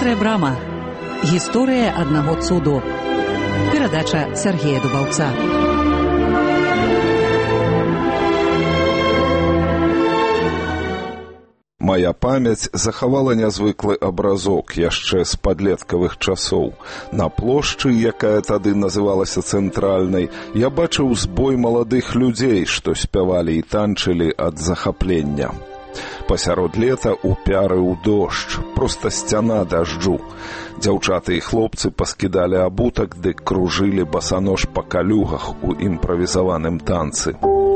Шчырая брама. Гісторыя аднаго цуду. Перадача Сергея Дубаўца. Мая памяць захавала нязвыклы абразок яшчэ з падлеткавых часоў. На плошчы, якая тады называлася цэнтральнай, я бачыў збой маладых людзей, што спявалі і танчылі ад захаплення. Пасярод лета упярыў дождж, проста сцяна дажджу. Дзяўчаты і хлопцы паскідалі абутак, ды кружылі басанож па калюгах у імправізаваным танцы.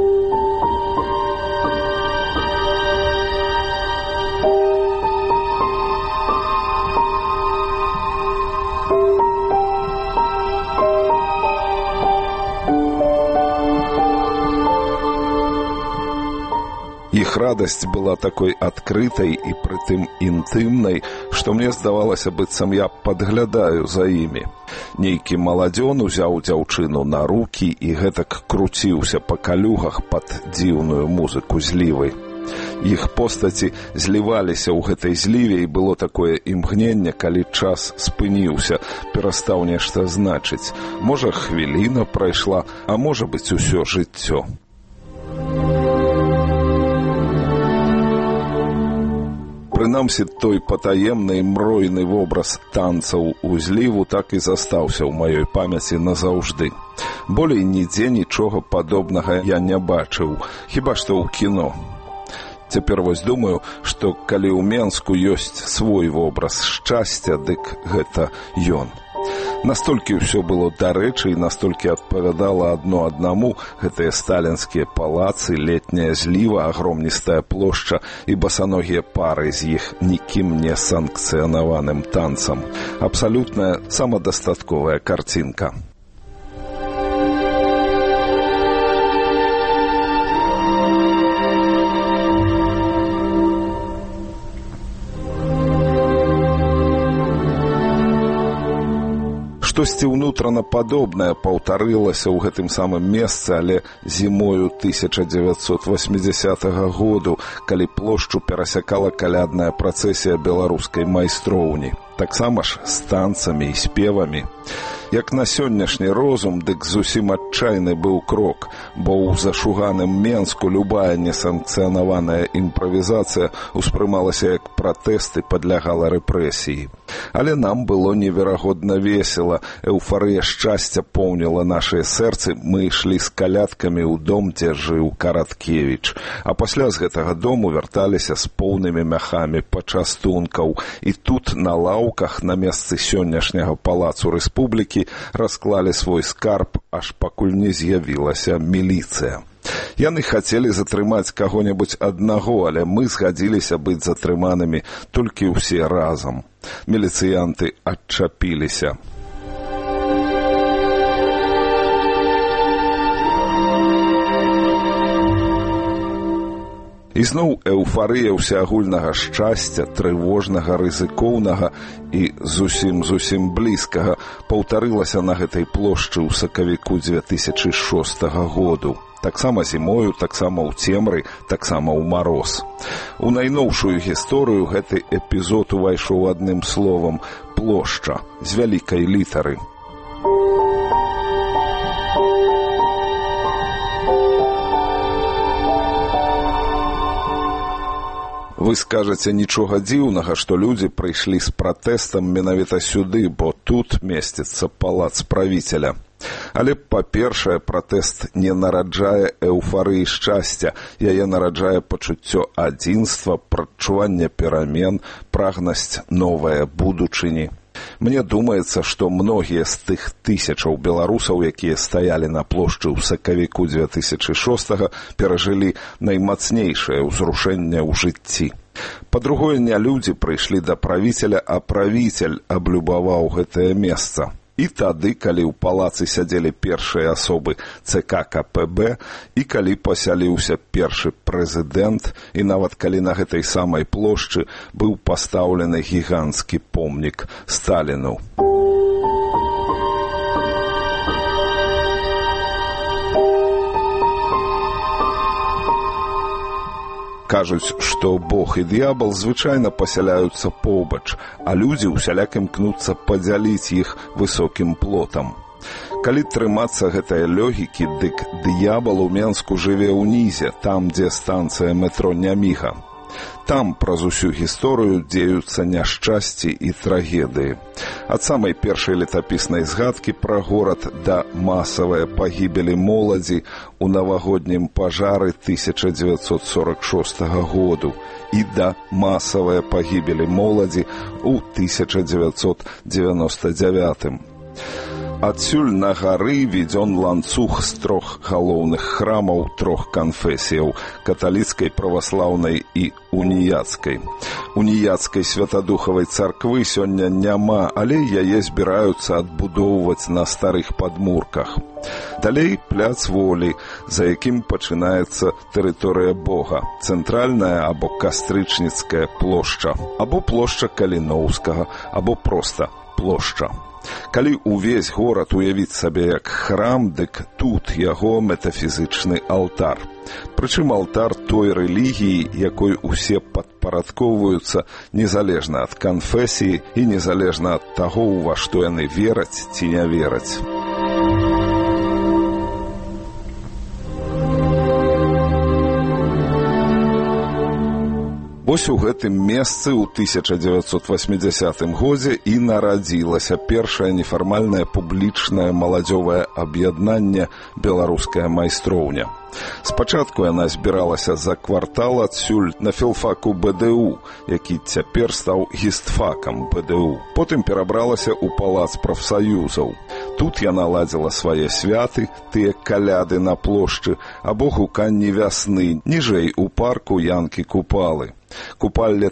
Іх радасць была такой адкрытай і прытым інтымнай, што мне здавалася, быццам я падглядаю за імі. Нейкі маладзён узяў дзяўчыну на рукі і гэтак круціўся па калюгах пад дзіўную музыку злівы. Іх постаці зліваліся ў гэтай зліве, і было такое імгненне, калі час спыніўся, перастаў нешта значыць. Можа, хвіліна прайшла, а можа быць, усё жыццё. Прынамсі, той патаемны мройны вобраз танцаў у зліву так і застаўся ў маёй памяці назаўжды. Болей нідзе нічога падобнага я не бачыў, хіба што ў кіно. Цяпер вось думаю, што калі ў Менску ёсць свой вобраз шчасця, дык гэта ён. Настолькі ўсё было дарэчы і настолькі адпавядала адно аднаму гэтыя сталінскія палацы, летняя зліва, агромністая плошча і басаногія пары з іх нікім не санкцыянаваным танцам. Абсалютная самадастатковая карцінка. Штосьці ўнутрана падобнае паўтарылася ў гэтым самым месцы, але зімою 1980 году, калі плошчу перасякала калядная працэсія беларускай майстроўні. Таксама ж з танцамі і спевамі. Як на сённяшні розум, дык зусім адчайны быў крок, бо ў зашуганым Менску любая несанкцыянаваная імправізацыя успрымалася як пратэст і падлягала рэпрэсіі. Але нам было неверагодна весела, эўфарыя шчасця поўніла нашыя сэрцы, мы ішлі з калядкамі ў дом, дзе жыў Караткевіч. А пасля з гэтага дому вярталіся з поўнымі мяхамі пачастункаў. І тут на лаўках на месцы сённяшняга палацу Рэспублікі расклалі свой скарб, аж пакуль не з'явілася міліцыя. Яны хацелі затрымаць каго-небудзь аднаго, але мы згадзіліся быць затрыманымі толькі ўсе разам. Міліцыянты адчапіліся. І зноў эўфарыя ўсеагульнага шчасця, трывожнага, рызыкоўнага і зусім блізкага паўтарылася на гэтай плошчы ў сакавіку 2006 году. Таксама зімою, таксама ў цемры, таксама ў мароз. У найноўшую гісторыю гэты эпізод увайшоў адным словам «плошча» з вялікай літары. Вы скажаце, нічога дзіўнага, што людзі прыйшлі з пратэстам менавіта сюды, бо тут месціцца палац правіцеля. Але, па-першае, пратэст не нараджае эўфарыі шчасця, яе нараджае пачуццё адзінства, прадчуванне перамен, прагнасць новае будучыні. Мне думаецца, што многія з тых тысячаў беларусаў, якія стаялі на плошчы ў сакавіку 2006-го, перажылі наймацнейшае ўзрушэнне ў жыцці. Па-другое, не людзі прыйшлі да правіцеля, а правіцель аблюбаваў гэтае месца. І тады, калі ў палацы сядзелі першыя асобы ЦК КПБ, і калі пасяліўся першы прэзідэнт, і нават калі на гэтай самай плошчы быў пастаўлены гіганцкі помнік Сталіну. Кажуць, што Бог і д'ябал звычайна пасяляюцца побач, а людзі ўсяляк імкнуцца падзяліць іх высокім плотам. Калі трымацца гэтай логікі, дык д'ябал у Менску жыве ўнізе, там, дзе станцыя метро Няміга. Там праз усю гісторыю дзеюцца няшчасці і трагедыі. Ад самай першай летапіснай згадкі пра горад да масавай пагібелі моладзі ў навагоднім пажары 1946 году і да масавай пагібелі моладзі ў 1999. Адсюль на гары введзён ланцуг з 3 галоўных храмаў 3 канфесіяў – каталіцкай, праваслаўнай і уніяцкай. Уніяцкай святадухавай царквы сёння няма, але яе збіраюцца адбудоўваць на старых падмурках. Далей пляц Волі, за якім пачынаецца тэрыторыя Бога, цэнтральная або кастрычніцкая плошча, або плошча Каліноўскага, або проста плошча. Калі ўвесь горад уявіць сабе як храм, дык тут яго метафізычны алтар. Прычым алтар той рэлігіі, якой усе падпарадкоўваюцца незалежна ад канфесіі і незалежна ад таго, ува што яны вераць ці не вераць. Вось у гэтым месцы ў 1980 годзе і нарадзілася першае нефармальнае публічнае маладзёвае аб'яднанне «Беларуская майстроўня». Спачатку яна збіралася за квартал адсюль на філфаку БДУ, які цяпер стаў гістфакам БДУ. Потым перабралася ў палац прафсаюзаў. Тут яна ладзіла свае святы, тыя каляды на плошчы, або гуканні вясны, ніжэй у парку Янкі-Купалы. Купалле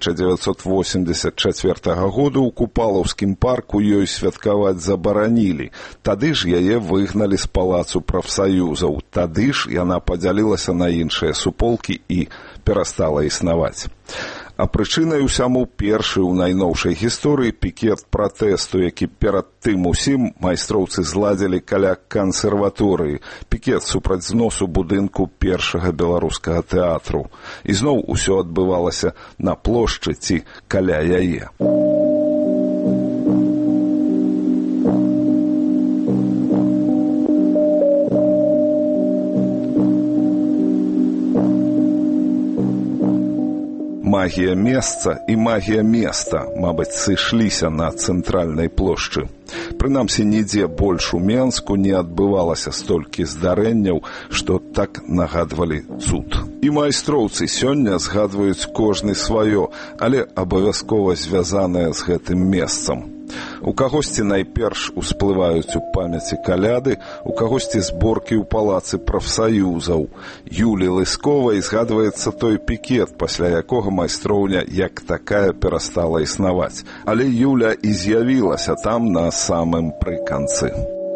1984 году ў Купалаўскім парку ёй святкаваць забаранілі. Тады ж яе выгналі з палацу прафсаюзаў. Тады ж яна падзялілася на іншыя суполкі і перастала існаваць. А прычынай усяму першы ў найноўшай гісторыі пікет пратэсту, які перад тым усім майстроўцы зладзілі каля кансерваторыі, пікет супраць зносу будынку першага беларускага тэатру. І зноў усё адбывалася на плошчы ці каля яе. Магія месца і магія места, мабыць, сышліся на цэнтральнай плошчы. Прынамсі, нідзе больш у Менску не адбывалася столькі здарэнняў, што так нагадвалі цуд. І майстроўцы сёння згадваюць кожны сваё, але абавязкова звязанае з гэтым месцам. У кагосьці найперш усплываюць у памяці каляды, у кагосьці зборкі ў палацы прафсаюзаў. Юлі Лысковай згадваецца той пікет, пасля якога майстроўня як такая перастала існаваць. Але Юля і з'явілася там на самым прыканцы.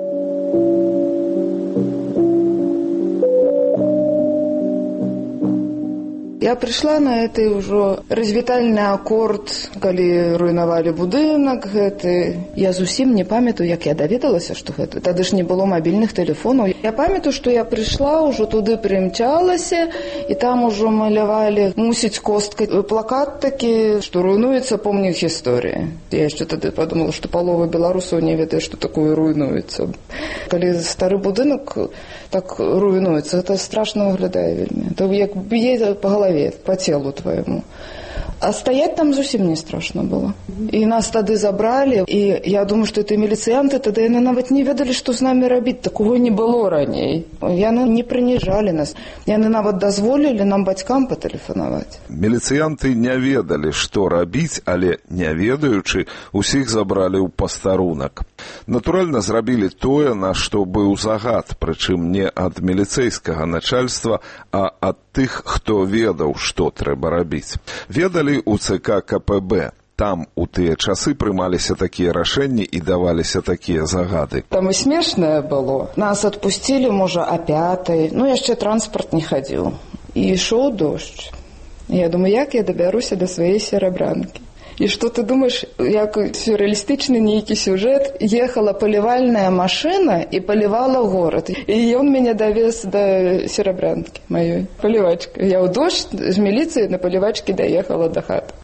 Я прыйшла на гэты ўжо развітальны акорд, калі руйнавалі будынак гэты. Я зусім не памятаю, як я даведалася, што гэта. Тады ж не было мабільных тэлефонаў. Я памятаю, што я прыйшла, ўжо туды прымчалася, і там ужо малявалі, мусіць, косткай плакат такі, што руйнуецца помнік гісторыі. Я яшчэ тады падумала, што палова беларусаў не ведае, што такое руйнуецца. Калі стары будынак так руйнуецца, гэта страшна выглядае вельмі. То як б'е па галаве, по телу твоему. А стаять там зусім не страшно было. І нас тады забралі, і я думаю, што это міліцыянты, тады яны нават не ведалі, што з намі рабіць. Такого не было раней. Яны не прыніжалі нас. Яны нават дазволілі нам бацькам патэлефанаваць. Міліцыянты не ведалі, што рабіць, але, не ведаючы, усіх забралі ў пастарунак. Натуральна, зрабілі тое, на што быў загад, прычым не ад міліцэйскага начальства, а ад тых, хто ведаў, што трэба рабіць. Ведалі у ЦК КПБ. Там у тыя часы прымаліся такія рашэнні і даваліся такія загады. Там і смешнае было. Нас адпусцілі, можа, о 5:00. Яшчэ транспарт не хадзіў. І ішоў дождж. Я думаю, як я дабяруся да сваёй серабранкі. І што ты думаеш, як сюррэалістычны нейкі сюжэт, ехала палівальная машына і палівала горад. І ён мяне давез да серабрянкі маёй, палівачка. Я ў дождж з міліцыі на палівачкі даехала да хаты.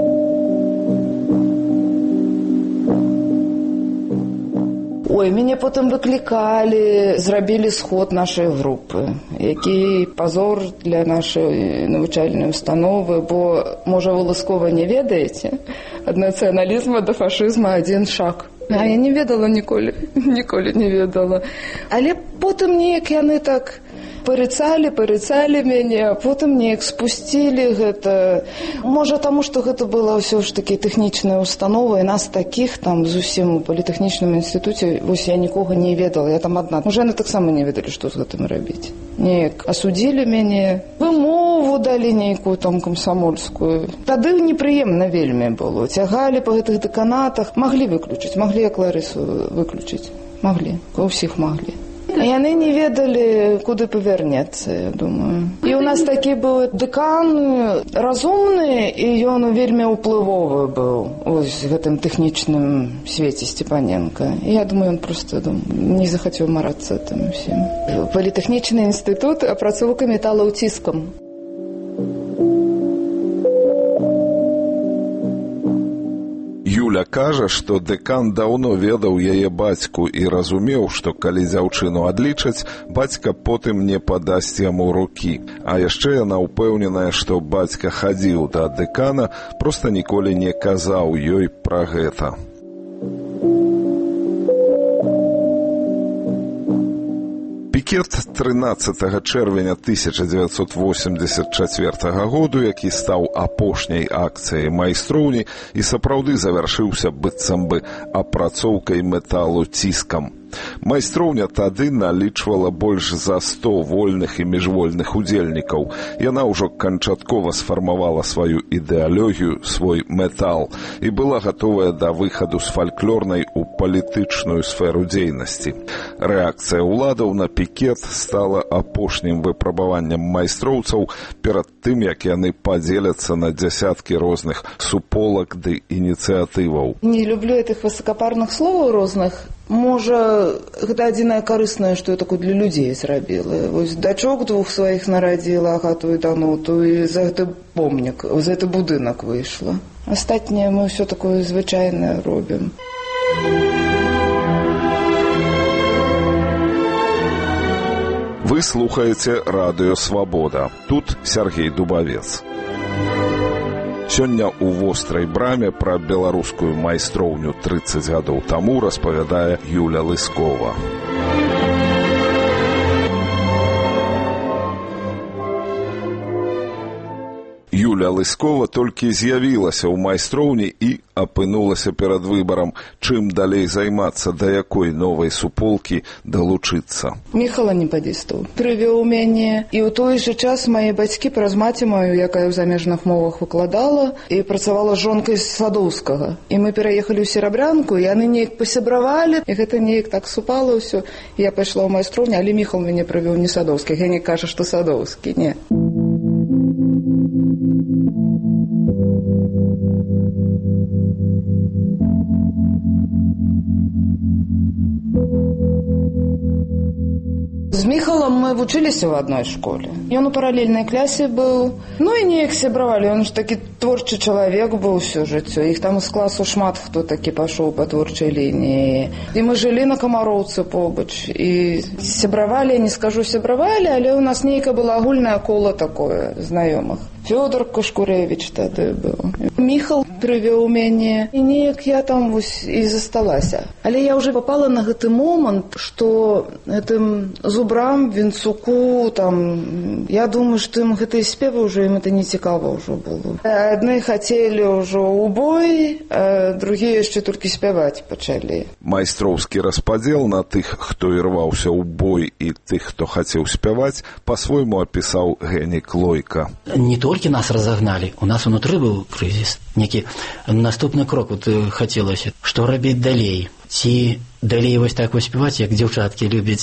Ой, мяне потым выклікалі, зрабілі сход нашай групы, які пазор для нашай навучальнай установы, бо, можа, вы Лыскова не ведаеце, ад нацыяналізма да фашызма адзін шаг. А я не ведала ніколі не ведала. Але потым неяк яны так парыцалі мяне, а потым неяк спусцілі гэта. Можа, таму, што гэта была ўсё ж такі тэхнічная установа, і нас такіх там зусім у політэхнічным інстытуце, вось я нікога не ведала, я там адна. Можа, яны таксама не ведалі, што з гэтым рабіць. Неяк асудзілі мяне, вымову далі нейкую там камсамольскую. Тады непрыемна вельмі было. Цягалі па гэтых дэканатах, маглі выключыць, маглі як Ларысу выключыць. Маглі, ва ўсіх маглі. Яны не ведалі, куды павярнецца, я думаю. І у нас такі быў дэкан разумны, і ён вельмі ўплывовы быў у гэтым тэхнічным свеце Степаненка. І я думаю, ён проста не захацеў марацца тым усім. Політэхнічны інстытут, апрацоўка металаў ціскам. Юля кажа, што дэкан даўно ведаў яе бацьку і разумеў, што калі дзяўчыну адлічаць, бацька потым не падасць яму рукі. А яшчэ яна ўпэўненая, што бацька хадзіў да дэкана, проста ніколі не казаў ёй пра гэта. Пікет 13 чэрвеня 1984 году, які стаў апошняй акцыяй майстроўні і сапраўды завяршыўся быццам бы апрацоўкай металу ціскам. Майстроўня тады налічвала больш за 100 вольных і міжвольных удзельнікаў. Яна ўжо канчаткова сфармавала сваю ідэалогію, свой метал, і была гатовая да выхаду з фальклорнай у палітычную сферу дзейнасці. Рэакцыя ўладаў на пікет стала апошнім выпрабаваннем майстроўцаў перад тым, як яны падзеляцца на дзясяткі розных суполак ды ініцыятываў. Не люблю гэтых высокапарных словаў розных. Можа, гэта адзінае карыснае, што я такое для людзей зрабіла. Вось дачок 2 сваіх нарадзіла, агату і Дануту, і за гэты помнік, за гэты будынак выйшла. Астатняе мы ўсё такое звычайнае робім. Вы слухаеце радыё «Свабода». Тут Сергей Дубавец. Сёння ў вострай браме пра беларускую майстроўню 30 гадоў таму распавядае Юля Лыскова. Юля Лыскова толькі з'явілася ў майстроўні і апынулася перад выбарам, чым далей займацца, да якой новай суполкі далучыцца. Міхала Непадзістаў прывёў мяне, і ў той жа час мае бацькі праз маці маю, якая ў замежных мовах выкладала і працавала з жонкай з Садоўскага. І мы пераехалі ў Серабрянку, і яны неяк пасябравалі, і гэта неяк так супала ўсё. Я пайшла ў майстроўню, але Міхал мяне прывёў не Садоўскі. Я не кажа, што Садоўскі, не. З Міхалам мы вучыліся ў адной школе. Ён у паралельнай клясе быў. Ну і неяк сябравалі. Ён ж такі творчы чалавек быў усё жыццё. Іх там з класу шмат хто такі пашоў па творчай лініі. І мы жылі на Камароўцы побач. І сябравалі, не скажу сябравалі, але ў нас нейка была агульнае кола такое знаёмых. Фёдор Кашкурэвіч тады быў. Міхал прывёў мяне, і неяк я там вось і засталася. Але я ўжо папала на гэты момант, што гэтым зубрам, вінцуку, там, я думаю, што ім гэтыя спевы ўжо ім это не цікава ўжо было. Адны хацелі ўжо ў бой, а другія яшчэ толькі спяваць пачалі. Майстроўскі распадзел на тых, хто ірваўся ў бой, і тых, хто хацеў спяваць, па-свойму апісаў Генік Лойка. Не толькі нас разагналі, у нас унутры быў крызіс. Некі наступны крок вот хацелася, што рабіць далей. Ці далей вось так вось спяваць, як дзяўчаткі любяць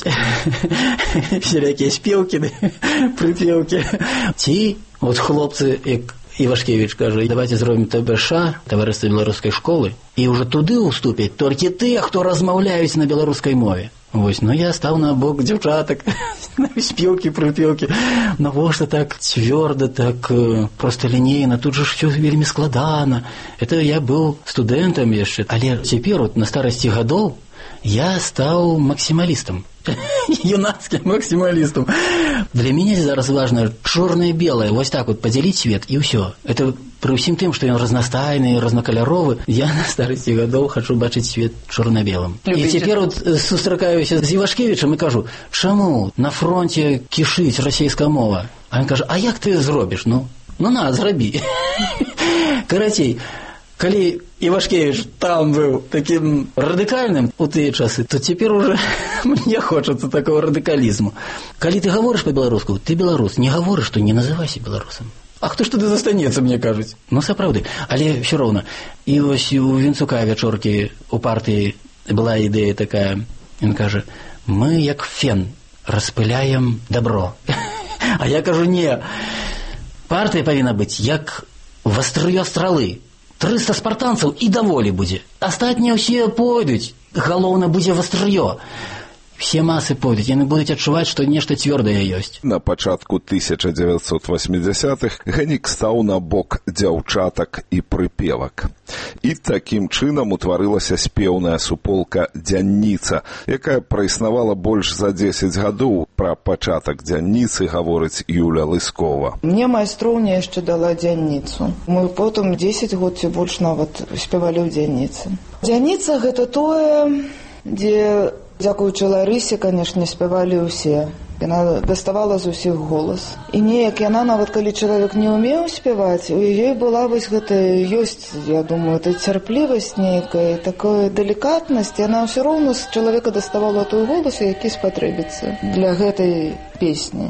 всялякія спеўкі, прыпеўкі. Ці вот хлопцы, Івашкевіч каже, давайте зробимо ТБШ, Таварыства беларускай школы, і ўжо туды ўступяць толькі тыя, хто размаўляюць на беларускай мове. Вось, ну я стаў на бок дзяўчатак, спелкі, прыпелкі. Навошта так цвёрда, так проста лінейна, тут же ўсё вельмі складана. Это я быў студэнтам яшчэ, але цяпер вот на старасці гадоў я стаў максімалістам. Юнацким максималистом. Для меня зараз важно чорное-белое, вот так вот подзяліць свет, и все. Это при ўсім тым, што ён разнастайны, разнакаляровы, я на старасці гадоў хачу бачыць свет чорна-белым. І цяпер вот сустракаюся з Івашкевічам і кажу, чаму на фронте кішыць расійская мова? А ён кажа, а як ты зробіш? Ну на, зрабі. Карацей, калі Івашкевіч там быў таким радыкальным у тыя часы, то цяпер уже мне хочацца такого радыкалізму. Калі ты гаворыш па-беларуску, ты беларус, не гаворыш, то не называйся беларусам. А хто ж туды застанецца, мне кажуць. Ну, сапраўды, але ўсё роўна. І вось у Вінцука вячоркі у партыі была ідэя такая, ён кажа, мы як фен распыляем добро. А я кажу, не, партыя павінна быць як вастрыё стралы. 300 спартанцаў і даволі будзе. Астатнія ўсе пойдуць. Галоўна будзе вастрыё. Все масы пойдуць, яны будуць адчуваць, што нешта цвёрдае ёсць. На пачатку 1980-х Гэнік стаў на бок дзяўчатак і прыпевак. І такім чынам утварылася спеўная суполка «Дзянніца», якая праіснавала больш за 10 гадоў. Пра пачатак «Дзянніцы» гаворыць Юля Лыскова. Мне майстроўня яшчэ дала «Дзянніцу». Мы потым 10 год ці больш нават спявалі ў «Дзянніцы». «Дзянніца» — гэта тое, дзе, дзякуючы Ларысе, канешне, спявалі ўсе. Яна даставала з усіх голас. І неяк яна, нават калі чалавек не ўмеў спяваць, у яе была вось гэтая, ёсць, я думаю, эта цярплівасць нейкая, такая далікатнасць, яна ўсё роўна з чалавека даставала той голас, які спатрэбіцца для гэтай песні.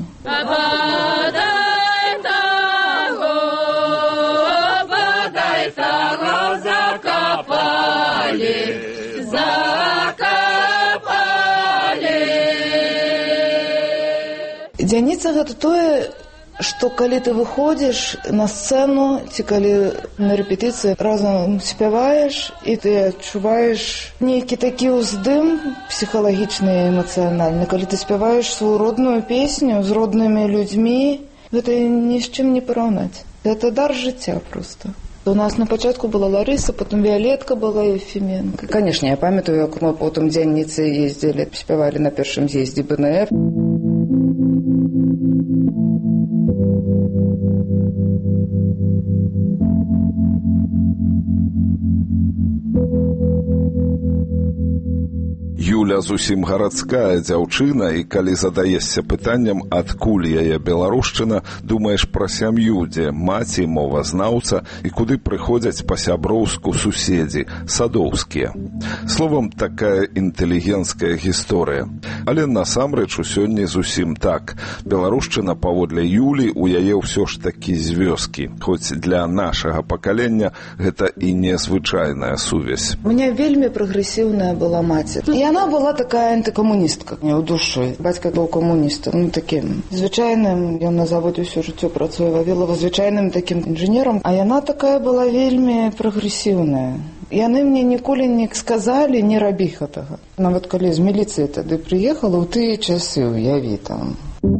Дзяніца — гэта тое, што калі ты выходзіш на сцэну, ці калі на рэпетыцыі разам спяваеш, і ты адчуваеш нейкі такі ўздым псіхалагічны і эмацыянальны. Калі ты спяваеш сваю родную песню з роднымі людзьмі, гэта ні з чым не параўнаць. Гэта дар жыцця проста. У нас на пачатку была Ларыса, потом Віолетка была, Ефіменка. Канешне, я памятаю, як мы потым Дзянніцы ездзілі, спявалі на першым з'ездзе БНР. Юля зусім гарадская дзяўчына, і калі задаешся пытаннем, адкуль яе беларушчына, думаеш пра сям'ю, дзе маці мовазнаўца і куды прыходзяць па-сяброўску суседзі, садоўскія. Словам, такая інтэлігенцкая гісторыя. Але насамрэч усё не зусім так. Беларушчына, паводле Юлі, у яе ўсё ж такі з вёскі. Хоць для нашага пакалення гэта і незвычайная сувязь. У меня вельмі прагрэсіўная была маці. Яна была такая антыкамуністка ў душы. Бацька быў камуністам, таким звычайным, ён на заводзе ўсё жыццё працуе Вавілова, звычайным таким інжынерам, а яна такая была вельмі прагрэсіўная. Яны мне ніколі не сказалі, не рабі гэтага. Нават калі з міліцыі тады прыехала, ў тыя часы, уяві там.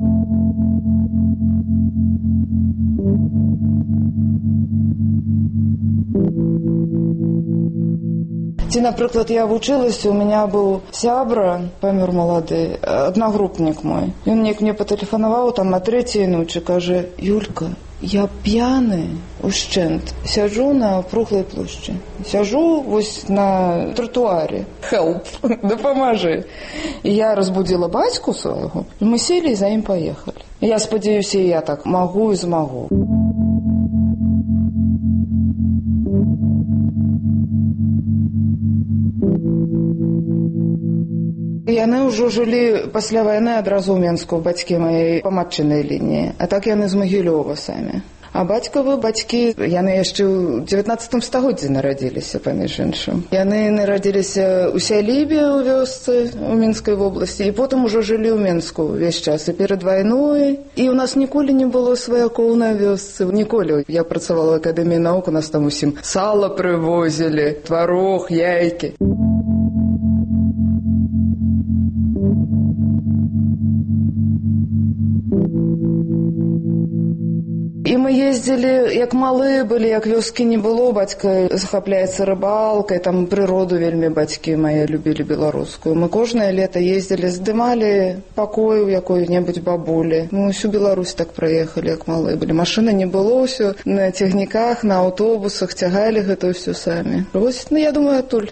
Ці, напрыклад, я вучылася, у меня быў сябра, памёр малады, аднагрупнік мой. Ён неяк мне патэлефанаваў там на 3-й ночы, кажа: «Юлька, я п'яны ушчэнт, сяджу на Круглай плошчы. Сяджу вось на тротуаре. Help, дапамажы». І я разбудзіла бацьку свайго, і мы селі і за ім паехалі. Я спадзяюся, я так магу і змагу. Яны ўжо жылі пасля вайны адразу ў Менску, бацькі мае па матчынай лініі, а так яны з Магілёва самі. А бацькавы бацькі, яны яшчэ ў 19 стагоддзі нарадзіліся, паміж іншым. Яны нарадзіліся ў сялібе ў вёсцы ў Мінскай вобласці і потым ужо жылі ў Мінску ўвесь час і перад вайной. І ў нас ніколі не было сваякоў на вёсцы. Ніколі. Я працавала ў акадэміі навук, у нас там усім сала прывозілі, тварог, яйкі. І мы ездзілі, як малыя былі, як вёскі не было, бацька захапляецца рыбалкай, там прыроду вельмі бацькі мае любілі беларускую. Мы кожнае лета ездзілі, здымалі пакой у якой-небудзь бабулі. Мы ўсю Беларусь так праехалі, як малыя былі. Машыны не было, ўсё на цягніках, на аўтобусах, цягалі гэта ўсё самі. Вось, я думаю, адтуль.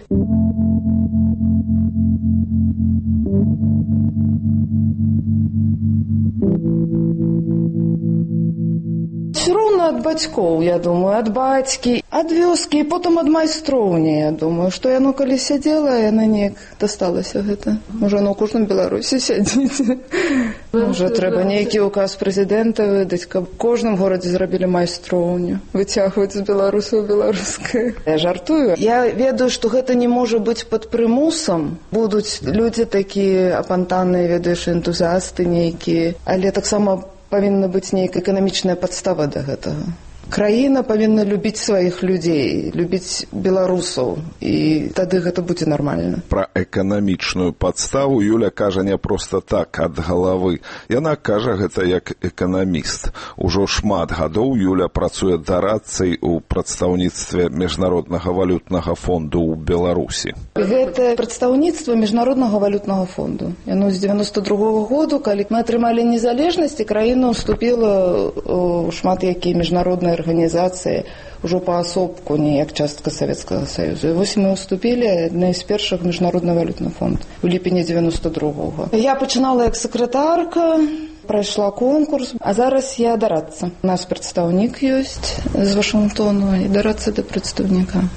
Все роўна ад бацькоў, я думаю, ад бацькі, ад вёскі і потым ад майстроўні, я думаю, што яно калі сядзела, яна неяк дасталася гэта. Можа, оно ў кожным Беларусі сядзіць. Можа, трэба нейкі ўказ прэзідэнта выдаць, каб у кожным горадзе зрабілі майстроўню, выцягваць з беларусаў беларускае. Я жартую. Я ведаю, што гэта не можа быць пад прымусам. Будуць людзі такія апантаныя, ведаеш, энтузіасты нейкія, але таксама павінна быць нейкая эканамічная падстава да гэтага. Краіна павінна любіць сваіх людзей, любіць беларусаў, і тады гэта будзе нармальна. Пра эканамічную падставу Юля кажа не проста так, ад галавы. Яна кажа гэта як эканаміст. Ужо шмат гадоў Юля працуе дарадцай у прадстаўніцтве Міжнароднага валютнага фонду ў Беларусі. Гэта прадстаўніцтва Міжнароднага валютнага фонду. Яно з 92-го году, калі мы атрымалі незалежнасць, і краіна ўступіла ў шмат якія міжнародныя арганізацыі ўжо паасобку, не як частка Савецкага Саюзу. І вось мы ўступілі адны з першых Міжнародны валютны фонд у ліпені 92-го. Я пачынала як сакратарка, прайшла конкурс, а зараз я дарадца. У нас прадстаўнік ёсць з Вашынгтону, і дарадца да прадстаўніка.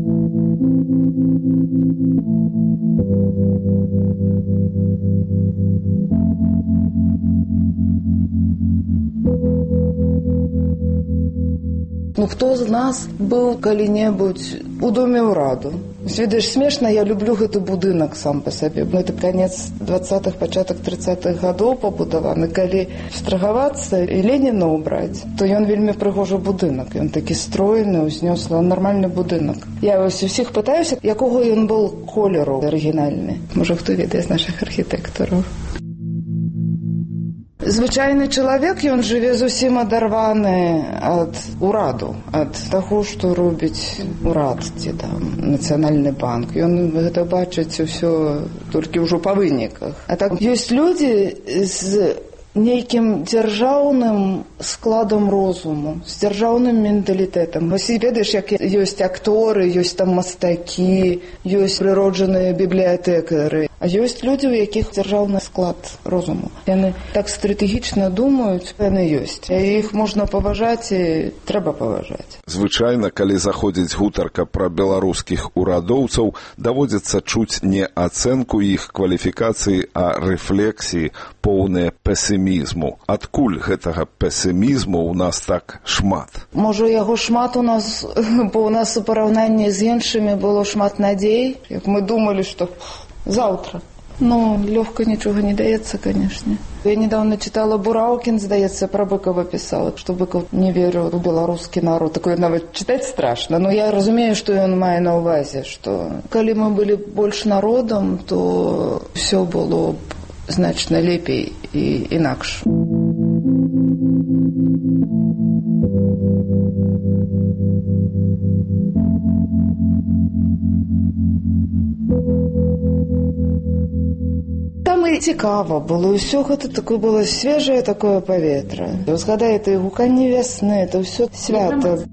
Ну, хто з нас быў калі-небудзь у доме ўраду? Ведаеш, смешна, я люблю гэты будынак сам па сабе. Гэта канец 20-х, пачатак 30-х гадоў пабудаваны. Калі страгавацца і Леніна ўбраць, то ён вельмі прыгожы будынак. Ён такі стройны, узнёслы, нармальны будынак. Я вось усіх пытаюся, якога ён быў колеру арыгінальны. Можа, хто ведае з нашых архітэктараў. Звычайны чалавек, ён жыве зусім адарваны ад ураду, ад таго, што робіць урад, ці там Нацыянальны банк. Ён гэта бачыць усё толькі ўжо па выніках. А так ёсць людзі з нейкім дзяржаўным складам розуму, з дзяржаўным менталітэтам. Вось ведаеш, як ёсць акторы, ёсць там мастакі, ёсць прыроджаныя бібліятэкары. А ёсць людзі, у якіх дзяржаўны склад розуму. Яны так стратэгічна думаюць, яны ёсць. І іх можна паважаць і трэба паважаць. Звычайна, калі заходзіць гутарка пра беларускіх урадоўцаў, даводзіцца чуць не ацэнку іх кваліфікацыі, а рэфлексіі, поўныя песімізму. Адкуль гэтага песімізму ў нас так шмат? Можа, яго шмат у нас, бо ў нас у параўнанні з іншымі было шмат надзей, як мы думалі, што завтра. Ну, лёгка нічога не даецца, канешне. Я недавно читала Бураўкін, здаецца, пра Быкова пісала, што Быков не верыў у беларускі народ. Такое нават чытаць страшна. Но я разумею, што ён мае на ўвазе, што калі мы былі больш народам, то ўсё было б значна лепей і інакш. Там і цікава было, ўсё гэта такое было свежае такое паветра. Згадаеце, гуканне вясны, это ўсё свята.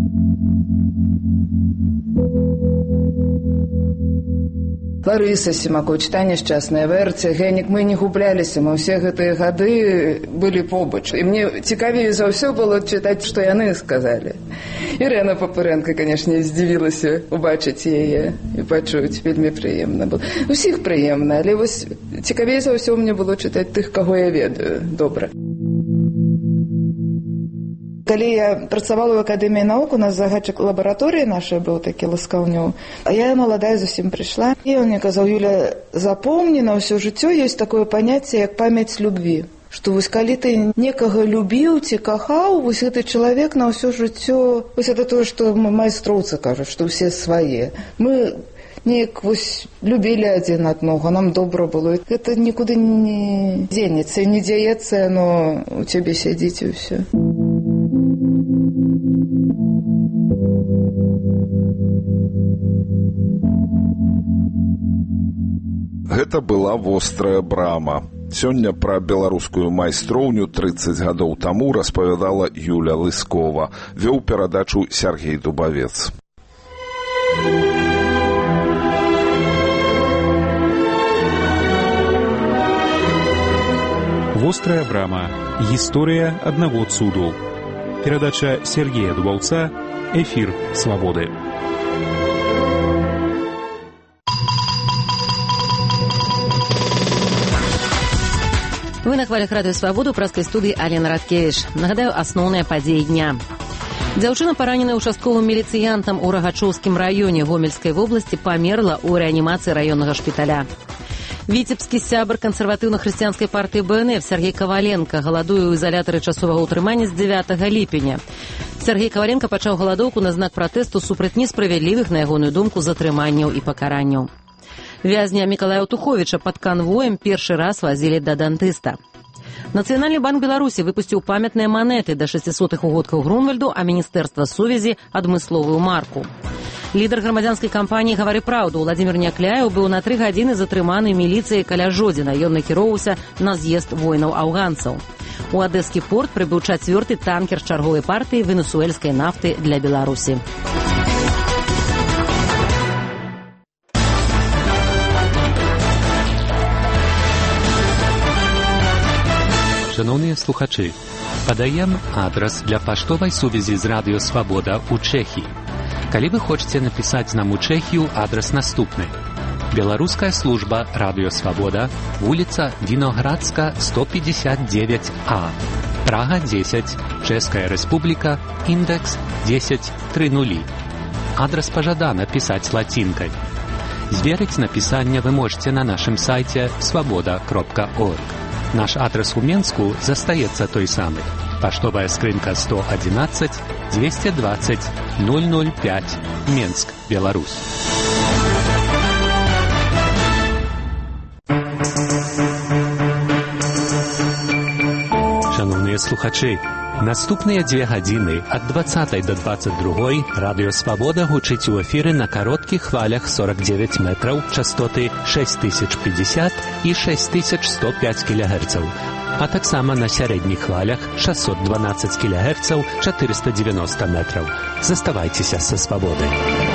Ларыса Сімакоўич, Таня Шчасная, Вэрця, Генік, мы не губляліся, мы ўсе гэтыя гады былі побач. І мне цікавей за ўсё было чытаць, што яны сказалі. Ірына Папырэнка, канешне, здзівілася убачыць яе і пачуць. Вельмі прыемна было. Усіх прыемна, але вось цікавей за ўсё мне было чытаць тых, каго я ведаю добра. Калі я працавала ў акадэміі навук, у нас загадчык лабараторыі нашай быў такі Ласкаўнёў, а я маладая зусім прыйшла, і он мне казаў: Юля, запомні, на ўсё жыццё ёсць такое паняцце, як памяць любві. Што вось калі ты некага любіў ці кахаў, вось гэты чалавек на ўсё жыццё, вось это тое, што майстроўцы кажуць, што ўсе свае. Мы неяк вось любілі адзін аднаго, нам добра было. Гэта нікуды не дзенецца, не дзеецца, но у цябе сядзіць і ўсё. Гэта была вострая брама. Сёння пра беларускую майстроўню 30 гадоў таму распавядала Юля Лыскова. Вёў перадачу Сергей Дубавец. Вострая брама. Гісторыя аднаго цуду. Перадача Сергея Дубаўца. Эфір Свабоды. Вы на хвалях радыё «Свабоду», праскай студыі Алена Радкевіч. Нагадаю, асноўныя падзеі дня. Дзяўчына, параненая участковым міліцыянтам у Рагачоўскім раёне Гомельскай вобласці, памерла ў рэанімацыі раённага шпіталя. Віцебскі сябар кансерватыўна-хрысціянскай партыі БНФ Сергей Каваленка галадуе ў изалятары часовага ўтрымання з 9 ліпеня. Сергей Каваленка пачаў галадоўку на знак пратэсту супраць несправядлівых, на ягоную думку, затрыманняў і пакаранняў. Вязня Мікалая Туховіча пад канвоем першы раз вазілі да дантыста. Нацыянальны банк Беларусі выпусціў памятныя манеты да 600-х угодкаў Грунвальду, а Міністэрства сувязі адмысловую марку. Лідар грамадзянскай кампаніі «Гавары праўду» Владзімір Някляеў быў на 3 гадзіны затрыманы міліцыяй каля Жодзіна. Ён накіроўваўся на з'езд воінаў-афганцаў. У Адэскі порт прыбыў 4-й танкер чарговай партыі венесуэльскай нафты для Беларусі. Шановныя слухачы, падаем адрас для паштовай сувязі з радыё «Свабода» ў Чэхіі. Калі вы хочаце напісаць нам у Чэхію, адрас наступны. Беларуская служба радыё «Свабода», вуліца Віноградска, 159А, Прага 10, Чэшская рэспубліка, індекс 1030. Адрас пажадана пісаць лацінкай. Зверыць напісанне вы можете на нашым сайце свабода.орг. Наш адрес у Менску застаецца той самы. Паштовая скрынка 111 220 005, Менск, Беларусь. Шановныя слухачы, наступныя 2 гадзіны ад 20 до 22 радыё «Свабода» гучыць у эфіры на кароткіх хвалях 49 метраў, частоты 6050 і 6105 кГц, а таксама на сярэдніх хвалях 612 кГц, 490 метраў. Заставайцеся са «Свабодай».